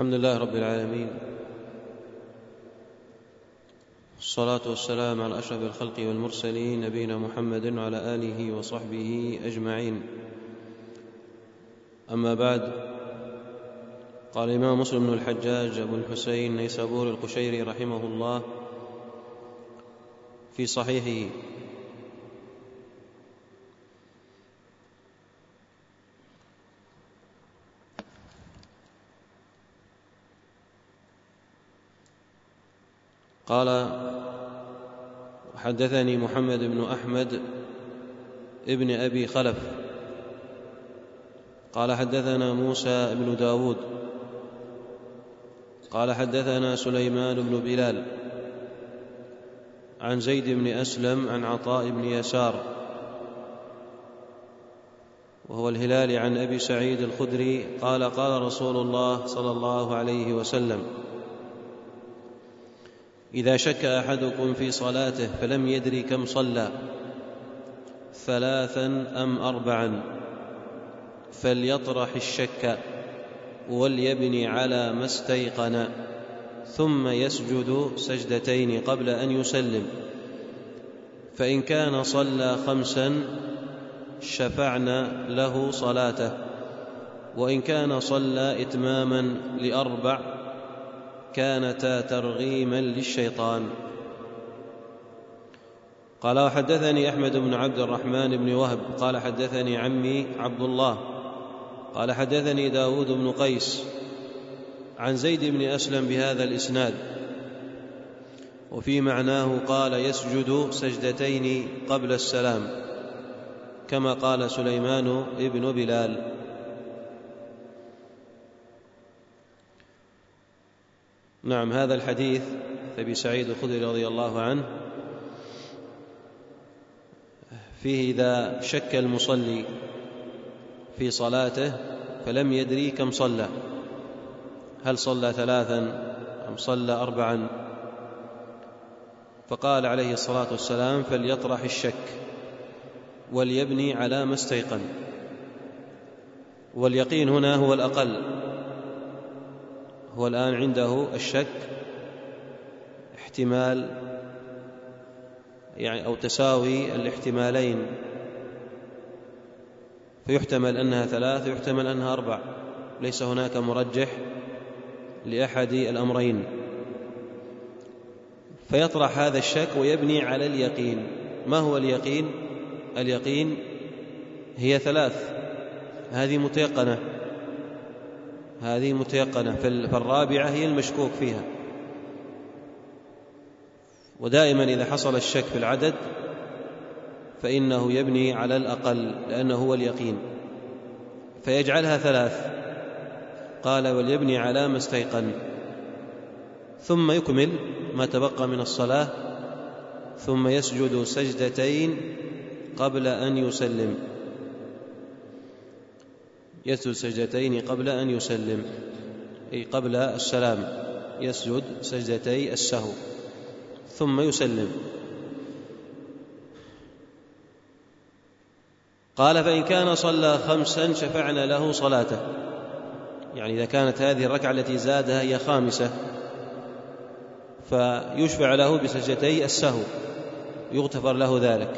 الحمد لله رب العالمين، والصلاة والسلام على أشرف الخلق والمرسلين نبينا محمد وعلى آله وصحبه أجمعين. أما بعد، قال الإمام مسلم بن الحجاج أبو الحسين النيسابوري القشيري رحمه الله في صحيحه: قال: حدثني محمد بن أحمد ابن أبي خلف قال حدثنا موسى بن داود قال حدثنا سليمان بن بلال عن زيد بن أسلم عن عطاء بن يسار وهو الهلالي عن أبي سعيد الخدري قال: قال رسول الله صلى الله عليه وسلم: إذا شك أحدكم في صلاته فلم يدري كم صلى، 3 أم 4، فليطرح الشك وليبني على ما استيقن، ثم يسجد سجدتين قبل أن يسلم، فإن كان صلى 5 شفعنا له صلاته، وإن كان صلى إتماما ل4 كانتا ترغيما للشيطان. قال: وحدثني أحمد بن عبد الرحمن بن وهب قال حدثني عمي عبد الله قال حدثني داود بن قيس عن زيد بن أسلم بهذا الإسناد، وفي معناه قال: يسجد سجدتين قبل السلام، كما قال سليمان ابن بلال. نعم، هذا الحديث أبي سعيد الخدري رضي الله عنه فيه: إذا شك المصلي في صلاته فلم يدري كم صلى، هل صلى 3 أم صلى 4، فقال عليه الصلاة والسلام: فليطرح الشك وليبني على ما استيقن. واليقين هنا هو الأقل، هو الآن عنده الشك احتمال أو تساوي الاحتمالين، فيحتمل أنها 3 ويحتمل أنها 4، ليس هناك مرجح لأحد الأمرين، فيطرح هذا الشك ويبني على اليقين. ما هو اليقين؟ اليقين هي 3، هذه متيقنة، فالرابعة هي المشكوك فيها. ودائما إذا حصل الشك في العدد فإنه يبني على الأقل، لأنه هو اليقين، فيجعلها 3. قال: وليبني على ما استيقن، ثم يكمل ما تبقى من الصلاة، ثم يسجد سجدتين قبل أن يسلم. يسجد سجدتين قبل أن يسلم، أي قبل السلام، يسجد سجدتي السهو ثم يسلم. قال: فإن كان صلى 5 شفعنا له صلاته، يعني إذا كانت هذه الركعة التي زادها هي 5 فيشفع له بسجدتي السهو، يغتفر له ذلك.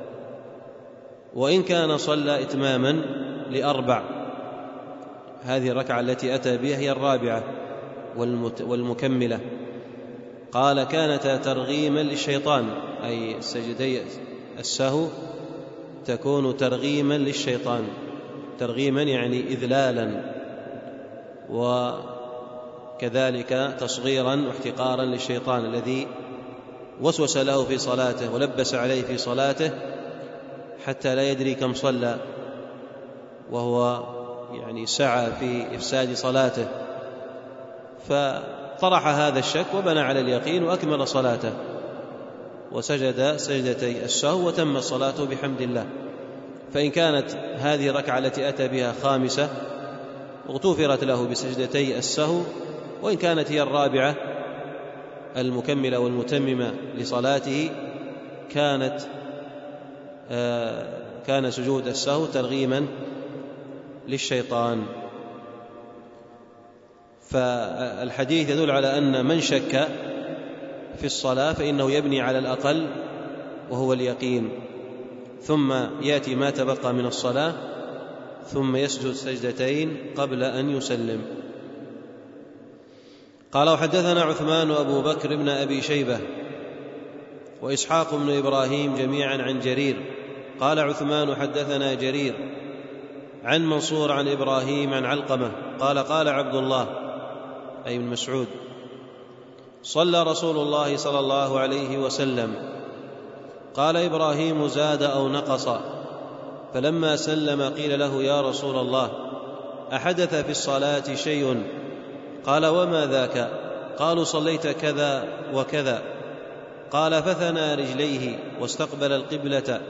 وإن كان صلى إتماما ل4، هذه الركعة التي أتى بها هي الرابعة والمكملة، قال: كانتا ترغيما للشيطان، أي سجدي السهو تكون ترغيما للشيطان، ترغيما يعني إذلالا، وكذلك تصغيرا واحتقارا للشيطان الذي وسوس له في صلاته ولبس عليه في صلاته حتى لا يدري كم صلى، وهو يعني سعى في إفساد صلاته، فطرح هذا الشك وبنى على اليقين وأكمل صلاته وسجد سجدتي السهو وتم صلاته بحمد الله. فإن كانت هذه الركعة التي أتى بها 5 اغتفرت له بسجدتي السهو، وإن كانت هي الرابعة المكملة والمتممة لصلاته كان سجود السهو ترغيما للشيطان. فالحديث يدل على أن من شك في الصلاة فإنه يبني على الأقل وهو اليقين، ثم يأتي ما تبقى من الصلاة ثم يسجد سجدتين قبل أن يسلم. قال: وحدثنا عثمان وأبو بكر بن أبي شيبة وإسحاق بن إبراهيم جميعا عن جرير. قال عثمان: حدثنا جرير عن منصور عن إبراهيم عن علقمة قال: قال عبد الله أي بن مسعود: صلى رسول الله صلى الله عليه وسلم. قال إبراهيم: زاد أو نقص؟ فلما سلم قيل له: يا رسول الله، أحدث في الصلاة شيء؟ قال: وما ذاك؟ قالوا: صليت كذا وكذا. قال: فثنى رجليه واستقبل القبلة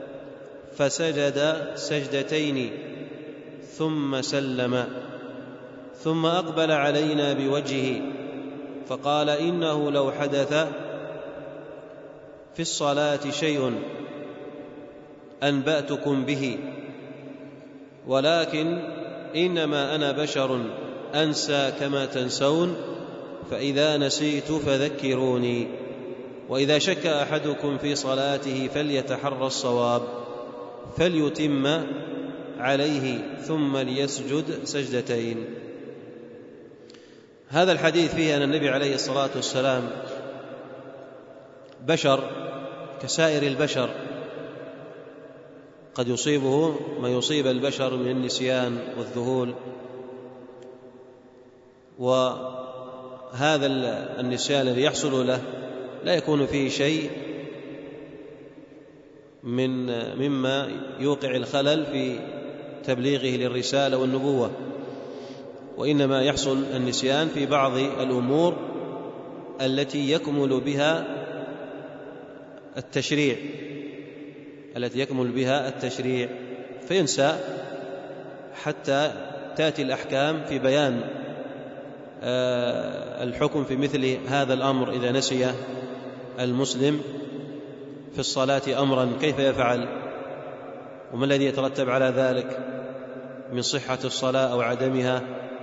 فسجد سجدتين ثم سلم، ثم أقبل علينا بوجهه فقال: إنه لو حدث في الصلاة شيء أنبأتكم به، ولكن إنما أنا بشر أنسى كما تنسون، فإذا نسيت فذكروني. وإذا شك أحدكم في صلاته فليتحرى الصواب فليتم عليه ثم ليسجد سجدتين. هذا الحديث فيه أن النبي عليه الصلاة والسلام بشر كسائر البشر، قد يصيبه ما يصيب البشر من النسيان والذهول، وهذا النسيان الذي يحصل له لا يكون فيه شيء مما يوقع الخلل في تبليغه للرسالة والنبوة، وإنما يحصل النسيان في بعض الأمور التي يكمل بها التشريع فينسى حتى تأتي الأحكام في بيان الحكم في مثل هذا الأمر. إذا نسي المسلم في الصلاة أمرا كيف يفعل، وما الذي يترتب على ذلك من صحة الصلاة أو عدمها؟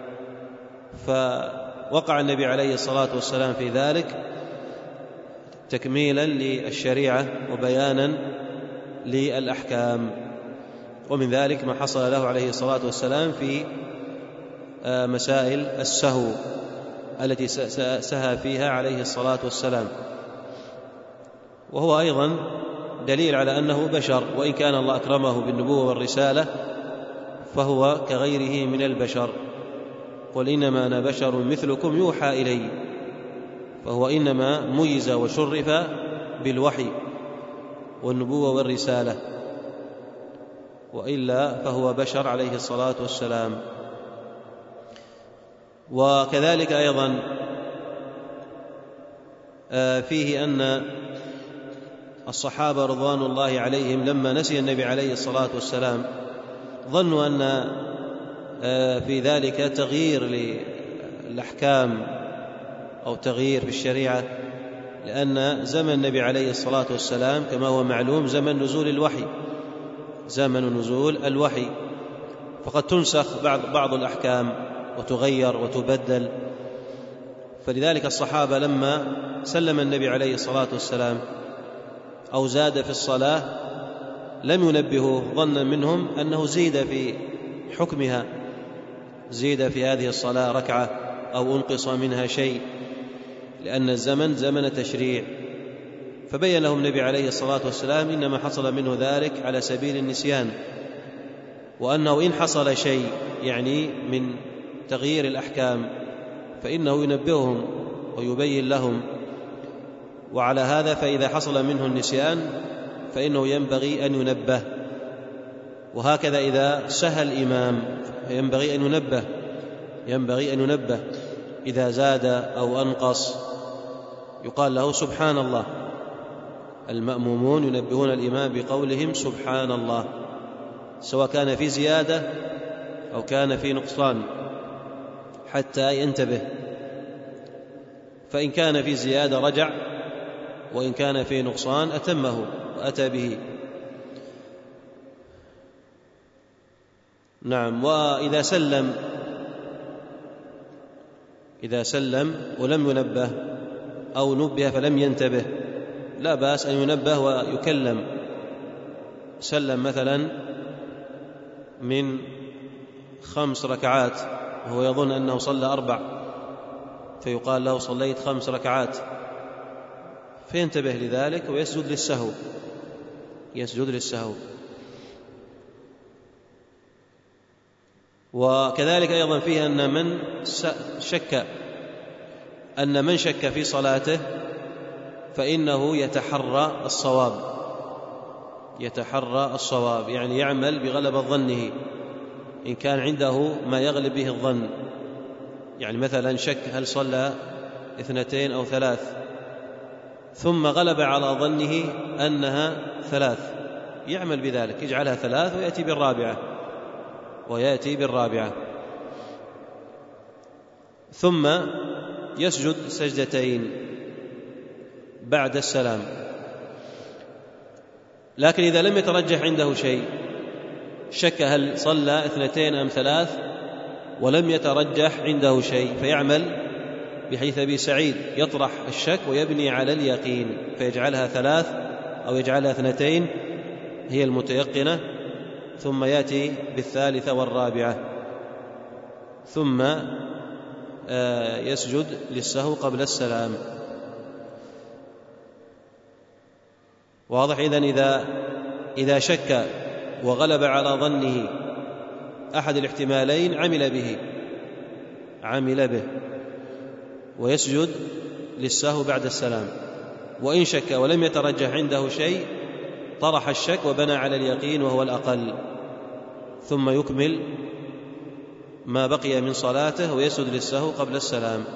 فوقع النبي عليه الصلاة والسلام في ذلك تكميلا للشريعة وبيانا للأحكام. ومن ذلك ما حصل له عليه الصلاة والسلام في مسائل السهو التي سهى فيها عليه الصلاة والسلام، وهو أيضا دليل على أنه بشر، وإن كان الله أكرمه بالنبوة والرسالة فهو كغيره من البشر. قل إنما أنا بشر مثلكم يوحى إلي، فهو إنما ميز وشرف بالوحي والنبوة والرسالة، وإلا فهو بشر عليه الصلاة والسلام. وكذلك أيضا فيه أن الصحابة رضوان الله عليهم لما نسي النبي عليه الصلاة والسلام ظنوا أن في ذلك تغيير للأحكام أو تغيير في الشريعة، لأن زمن النبي عليه الصلاة والسلام كما هو معلوم زمن نزول الوحي، فقد تنسخ بعض الأحكام وتغير وتبدل. فلذلك الصحابة لما سلم النبي عليه الصلاة والسلام أو زاد في الصلاة لم ينبهوا ظنا منهم أنه زيد في حكمها، زيد في هذه الصلاة ركعة أو أنقص منها شيء، لأن الزمن زمن تشريع. فبين لهم النبي عليه الصلاة والسلام إنما حصل منه ذلك على سبيل النسيان، وأنه إن حصل شيء يعني من تغيير الأحكام فإنه ينبههم ويبين لهم. وعلى هذا فإذا حصل منه النسيان فإنه ينبغي أن ينبه، وهكذا إذا سهى الإمام ينبغي أن ينبه إذا زاد أو أنقص يقال له سبحان الله. المأمومون ينبهون الإمام بقولهم سبحان الله، سواء كان في زيادة أو كان في نقصان حتى ينتبه، فإن كان في زيادة رجع، وإن كان في نقصان أتمه وأتى به. نعم. وإذا سلم إذا سلم ولم ينبه أو نبه فلم ينتبه لا بأس أن ينبه ويكلم. سلم مثلا من 5 ركعات وهو يظن أنه صلى 4 فيقال له صليت 5 ركعات فينتبه لذلك ويسجد للسهو، يسجد للسهو. وكذلك أيضا فيه أن من شك في صلاته فإنه يتحرى الصواب، يعني يعمل بغلبة ظنه إن كان عنده ما يغلب به الظن. يعني مثلا شك هل صلى 2 أو 3 ثم غلب على ظنه أنها 3 يعمل بذلك، يجعلها 3 ويأتي بالرابعة ثم يسجد سجدتين بعد السلام. لكن إذا لم يترجح عنده شيء، شك هل صلى 2 أم 3 ولم يترجح عنده شيء، فيعمل بحيث أبي سعيد يطرح الشك ويبني على اليقين فيجعلها 3 أو يجعلها 2 هي المتيقنة، ثم يأتي بالثالثة والرابعة ثم يسجد للسهو قبل السلام. واضح؟ إذا شك وغلب على ظنه أحد الاحتمالين عمل به ويسجد للسهو بعد السلام. وإن شك ولم يترجح عنده شيء طرح الشك وبنى على اليقين وهو الأقل، ثم يكمل ما بقي من صلاته ويسجد للسهو قبل السلام.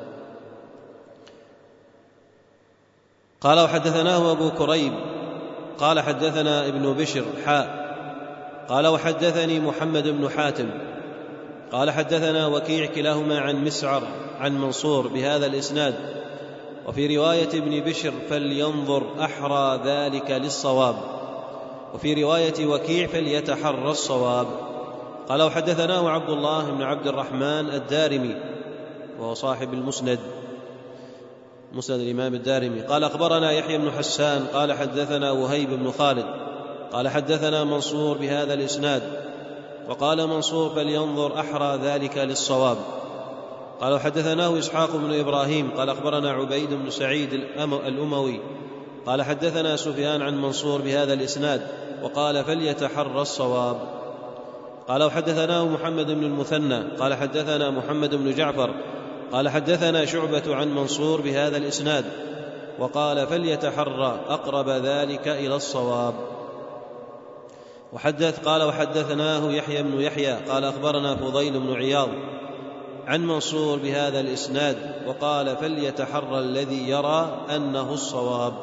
قال وحدثناه أبو كريب قال حدثنا ابن بشر قال وحدثني محمد بن حاتم قال حدثنا وكيع كلاهما عن مسعر عن منصور بهذا الإسناد، وفي رواية ابن بشر فلينظر أحرى ذلك للصواب، وفي رواية وكيع فليتحرى الصواب. قال وحدثناه عبد الله بن عبد الرحمن الدارمي وهو صاحب مسند الإمام الدارمي قال أخبرنا يحيى بن حسان قال حدثنا وهيب بن خالد قال حدثنا منصور بهذا الإسناد، وقال منصور فلينظر أحرى ذلك للصواب. قال وحدثناه إسحاق بن إبراهيم قال أخبرنا عبيد بن سعيد الأموي قال حدثنا سفيان عن منصور بهذا الإسناد وقال فليتحرى الصواب. قال وحدثناه محمد بن المثنى قال حدثنا محمد بن جعفر قال حدثنا شعبة عن منصور بهذا الإسناد وقال فليتحرى أقرب ذلك إلى الصواب. قال وحدثناه يحيى بن يحيى قال أخبرنا فضيل بن عياض عن منصور بهذا الإسناد وقال فليتحرى الذي يرى أنه الصواب.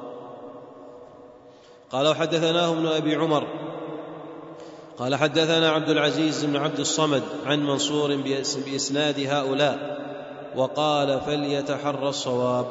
قال وحدثناه ابن أبي عمر قال حدثنا عبد العزيز بن عبد الصمد عن منصور بإسناد هؤلاء وقال فليتحرى الصواب.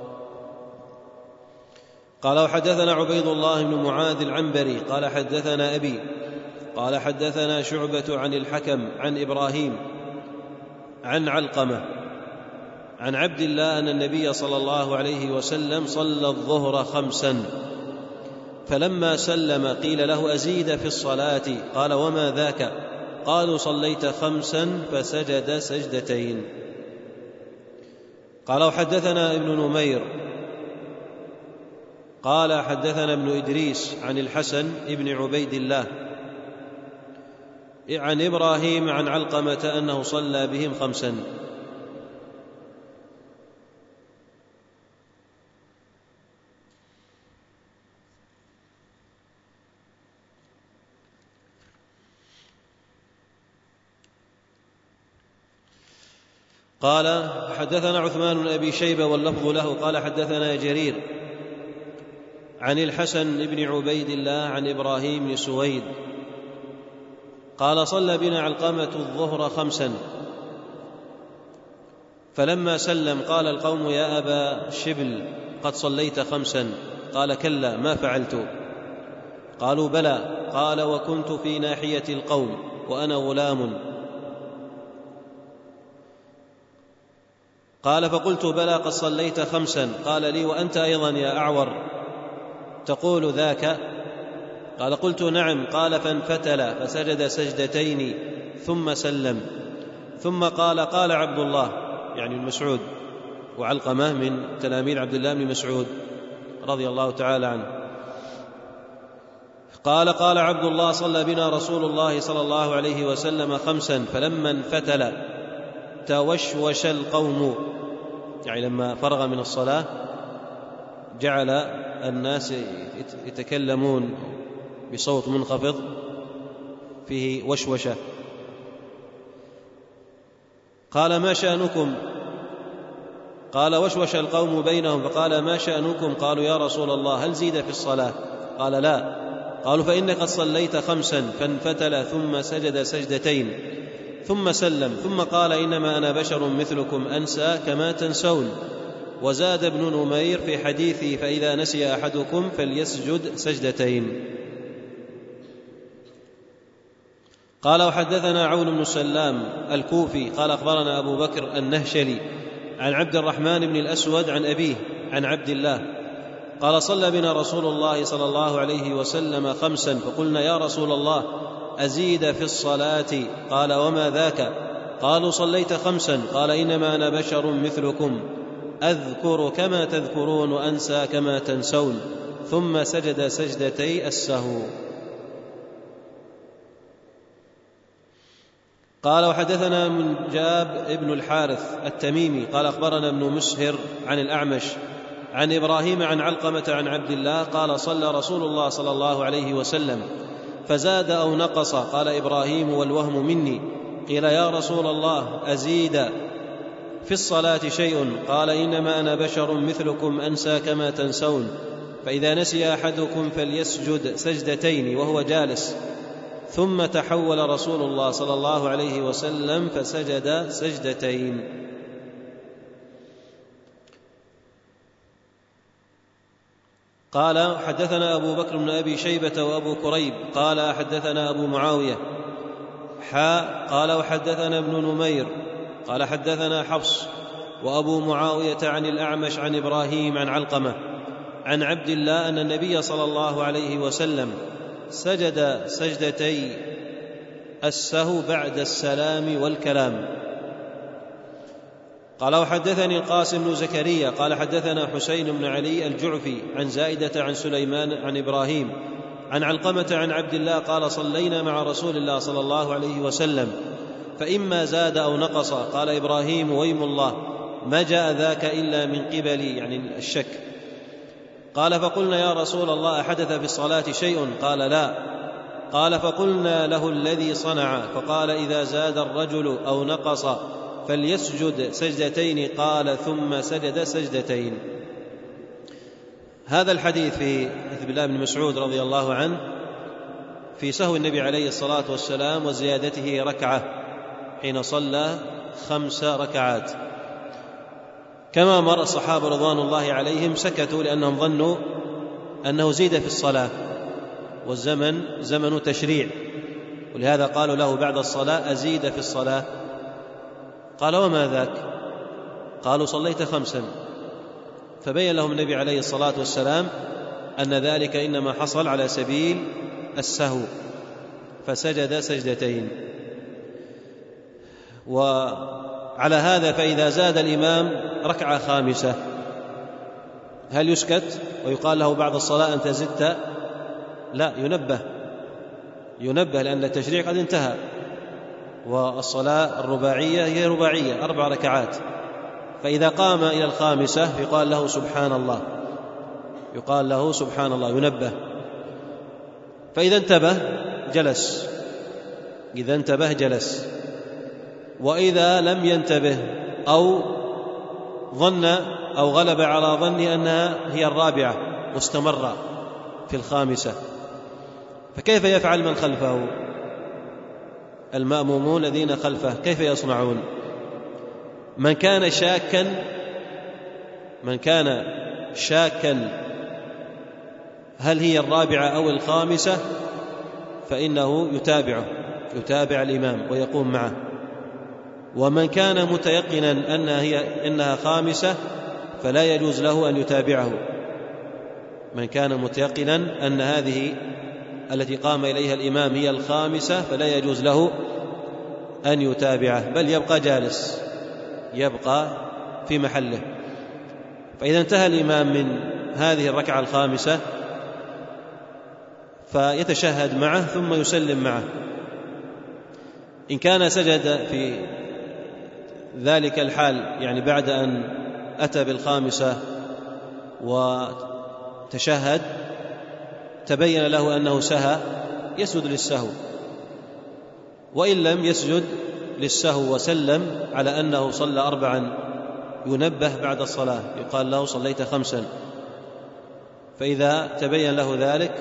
قال وحدثنا عبيد الله بن معاذ العنبري قال حدثنا أبي قال حدثنا شعبة عن الحكم عن إبراهيم عن علقمة عن عبد الله أن النبي صلى الله عليه وسلم صلى الظهر 5 فلما سلم قيل له أزيد في الصلاة قال وما ذاك؟ قالوا صليت 5 فسجد سجدتين. قال وحدثنا ابن نمير قال حدثنا ابن إدريس عن الحسن ابن عبيد الله عن إبراهيم عن علقمة أنه صلى بهم 5. قال حدثنا عثمان بن أبي شيبة واللفظ له قال حدثنا جرير عن الحسن بن عبيد الله عن إبراهيم بن سويد قال صلى بنا علقمة الظهر 5 فلما سلم قال القوم يا أبا شبل قد صليت 5 قال كلا ما فعلت. قالوا بلى قال وكنت في ناحية القوم وأنا غلام قال فقلت بلى قد صليت 5. قال لي وأنت أيضا يا أعور تقول ذاك؟ قال قلت نعم. قال فانفتل فسجد سجدتين ثم سلم، ثم قال قال عبد الله يعني المسعود، وعلقمة من تلاميذ عبد الله بن مسعود رضي الله تعالى عنه، قال قال عبد الله صلى بنا رسول الله صلى الله عليه وسلم 5 فلما انفتل توشوش القوم، يعني لما فرغ من الصلاة جعل الناس يتكلمون بصوت منخفض فيه وشوشة. قال ما شأنكم؟ قال وشوش القوم بينهم، فقال ما شأنكم؟ قالوا يا رسول الله هل زيد في الصلاة؟ قال لا. قالوا فإنك قد صليت 5. فانفتل ثم سجد سجدتين ثم سلم، ثم قال إنما أنا بشر مثلكم أنسى كما تنسون. وزاد ابن نمير في حديثه فإذا نسي أحدكم فليسجد سجدتين. قال وحدثنا عون بن سلام الكوفي قال أخبرنا أبو بكر النهشلي عن عبد الرحمن بن الأسود عن أبيه عن عبد الله قال صلى بنا رسول الله صلى الله عليه وسلم 5 فقلنا يا رسول الله أزيد في الصلاة؟ قال وما ذاك؟ قالوا صليت 5. قال إنما أنا بشر مثلكم أذكر كما تذكرون وأنسى كما تنسون. ثم سجد سجدتي السهو. قال وحدثنا من جاب ابن الحارث التميمي قال أخبرنا ابن مسهر عن الأعمش عن إبراهيم عن علقمة عن عبد الله قال صلى رسول الله صلى الله عليه وسلم فزاد أو نقص؟ قال إبراهيم والوهم مني. قيل يا رسول الله أزيد في الصلاة شيء؟ قال إنما أنا بشر مثلكم أنسى كما تنسون، فإذا نسي أحدكم فليسجد سجدتين وهو جالس. ثم تحول رسول الله صلى الله عليه وسلم فسجد سجدتين. قال حدثنا أبو بكر بن أبي شيبة وأبو كريب قال حدثنا أبو معاوية قال وحدثنا ابن نمير قال حدثنا حفص وأبو معاوية عن الأعمش عن إبراهيم عن علقمة عن عبد الله أن النبي صلى الله عليه وسلم سجد سجدتي السهو بعد السلام والكلام. قال وحدثني القاسم بن زكريا قال حدثنا حسين بن علي الجعفي عن زائدة عن سليمان عن إبراهيم عن علقمة عن عبد الله قال صلينا مع رسول الله صلى الله عليه وسلم فإما زاد أو نقص. قال إبراهيم ويم الله ما جاء ذاك إلا من قبلي يعني الشك. قال فقلنا يا رسول الله أحدث في الصلاة شيء؟ قال لا. قال فقلنا له الذي صنع؟ فقال إذا زاد الرجل أو نقص فليسجد سجدتين. قال ثم سجد سجدتين. هذا الحديث في عبد الله بن مسعود رضي الله عنه في سهو النبي عليه الصلاة والسلام وزيادته ركعة حين صلى 5 ركعات. كما مر الصحابة رضوان الله عليهم سكتوا لأنهم ظنوا أنه زيد في الصلاة، والزمن زمن تشريع، ولهذا قالوا له بعد الصلاة أزيد في الصلاة؟ قال وما ذاك؟ قالوا صليت 5. فبين لهم النبي عليه الصلاة والسلام أن ذلك إنما حصل على سبيل السهو، فسجد سجدتين. وعلى هذا فإذا زاد الإمام ركعة 5 هل يسكت ويقال له بعد الصلاة أنت زدت؟ لا، ينبه لأن التشريع قد انتهى، والصلاة الرباعية هي رباعية 4 ركعات، فإذا قام إلى 5 يقال له سبحان الله، يقال له سبحان الله، ينبه. فإذا انتبه جلس، إذا انتبه جلس، وإذا لم ينتبه أو ظن أو غلب على ظنه أنها هي 4 واستمر في 5 فكيف يفعل من خلفه؟ المأمومون الذين خلفه كيف يصنعون؟ من كان شاكا هل هي 4 أو 5 فإنه يتابع الإمام ويقوم معه. ومن كان متيقنا إنها خامسة فلا يجوز له أن يتابعه. من كان متيقنا أن هذه التي قام إليها الإمام هي الخامسة فلا يجوز له أن يتابعه، بل يبقى جالس، يبقى في محله. فإذا انتهى الإمام من هذه الركعة الخامسة فيتشهد معه ثم يسلم معه. إن كان سجد في ذلك الحال، يعني بعد أن أتى بالخامسة وتشهد تبين له أنه سهى، يسجد للسهو، وإن لم يسجد للسهو وسلم على أنه صلى 4 ينبه بعد الصلاة، يقال له صليت 5، فإذا تبين له ذلك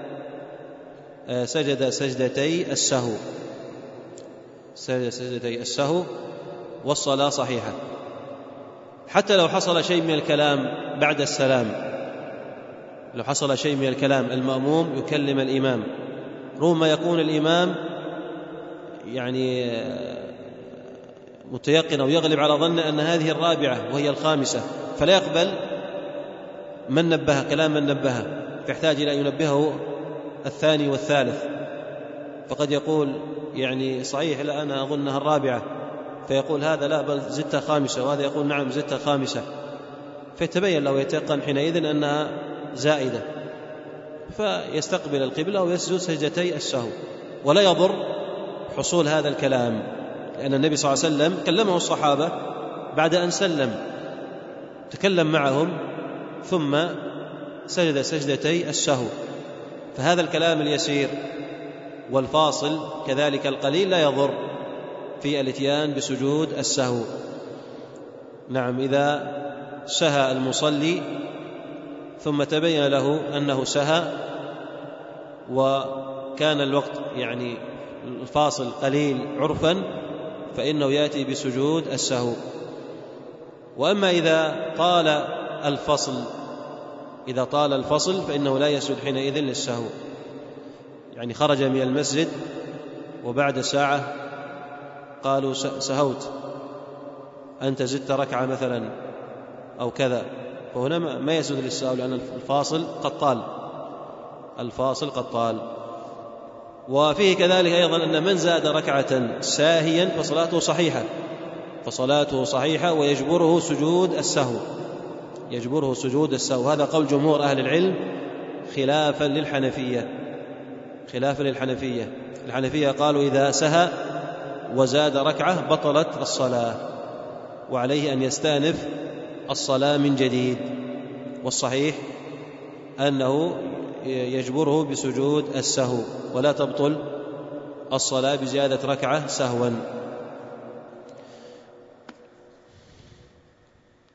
سجد سجدتي السهو والصلاة صحيحة. حتى لو حصل شيء من الكلام بعد السلام، لو حصل شيء من الكلام المأموم يكلم الإمام، ربما يكون الإمام يعني متيقن أو يغلب على ظن أن هذه الرابعة وهي الخامسة، فلا يقبل من نبه كلام من نبهه، فيحتاج إلى أن ينبهه الثاني والثالث، فقد يقول يعني صحيح لا أنا أظنها الرابعة، فيقول هذا لا بل زدت خامسة، وهذا يقول نعم زدت خامسة، فيتبين له يتيقن حينئذ أنها زائدة، فيستقبل القبلة ويسجد سجدتي السهو. ولا يضر حصول هذا الكلام، لأن النبي صلى الله عليه وسلم كلمه الصحابة بعد أن سلم، تكلم معهم ثم سجد سجدتي السهو، فهذا الكلام اليسير والفاصل كذلك القليل لا يضر في الاتيان بسجود السهو. نعم، إذا سهى المصلي ثم تبين له أنه سهى وكان الوقت يعني الفاصل قليل عرفا، فإنه يأتي بسجود السهو. وأما إذا طال الفصل فإنه لا يسجد حينئذ للسهو، يعني خرج من المسجد وبعد ساعة قالوا سهوت أنت زدت ركعة مثلا أو كذا، فهنا ما يسجد للسهو لأن الفاصل قد طال. وفيه كذلك أيضا أن من زاد ركعة ساهيا فصلاته صحيحة ويجبره سجود السهو. هذا قول جمهور أهل العلم خلافا للحنفية. الحنفية قالوا إذا سهى وزاد ركعة بطلت الصلاة، وعليه أن يستأنف الصلاة من جديد، والصحيح أنه يجبره بسجود السهو، ولا تبطل الصلاة بزيادة ركعة سهوا.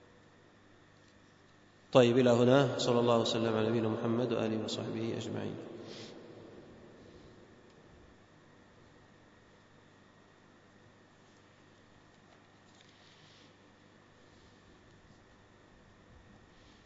طيب، إلى هنا، صلى الله وسلم على نبينا محمد وآله وصحبه أجمعين.